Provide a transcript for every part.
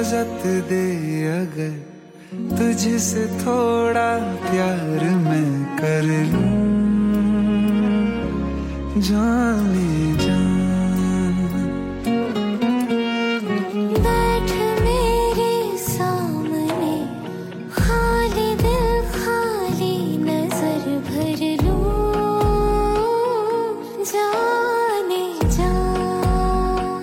इजाजत दे अगर तुझसे थोड़ा प्यार मैं कर लूं, जाने जान। बैठ मेरे सामने, खाली दिल खाली नजर भर लूं, जाने जान।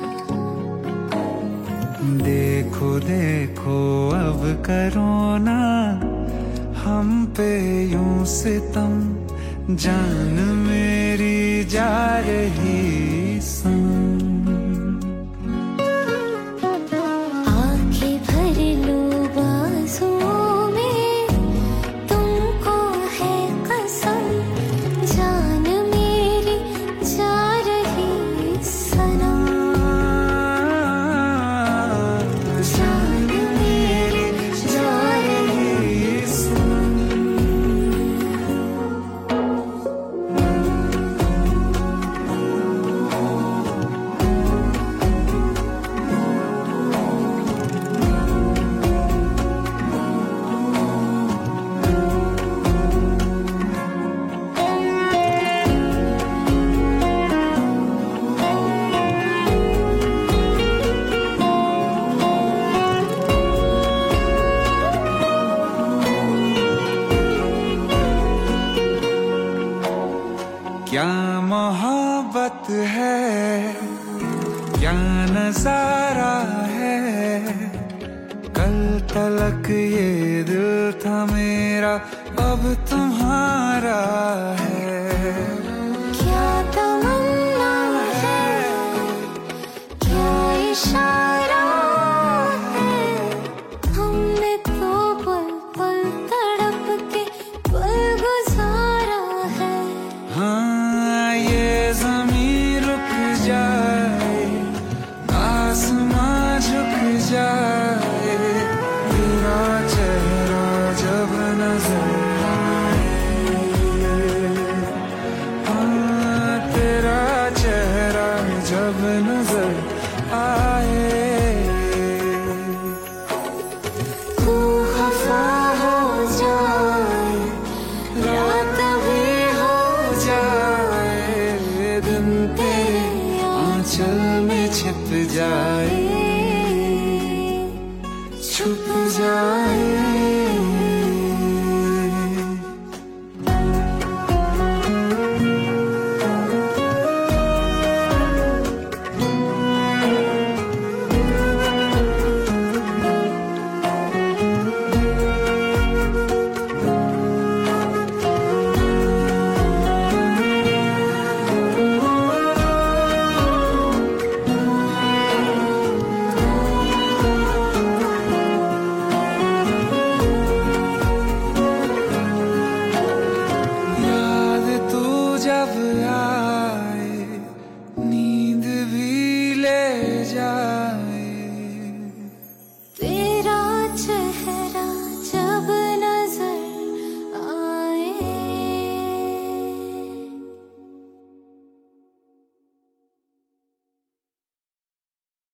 देखो देखो अब करो ना हम पे यूं सितम, जान मेरी जा रही संग। आँखें भर लो बाजुओं में, तुमको है कसम, जान मेरी जा रही सनम, जान मेरी जा रही सनम। क्या मोहब्बत है, क्या नजारा है, कल तलक ये दिल था मेरा अब तुम्हारा है। क्या तमन्ना है, क्या इशारा है, हमने तो पल पल तड़प के पल गुजारा है। हाँ ये ज़मीं रुक जाए, आसमां झुक जाए, तेरा चेहरा जब नजर आए, हाँ तेरा चेहरा जब नजर आए। तू खफा हो जाए, रात भी हो जाए, दिन तेरे आंचल में छिप जाए, छुप जाए।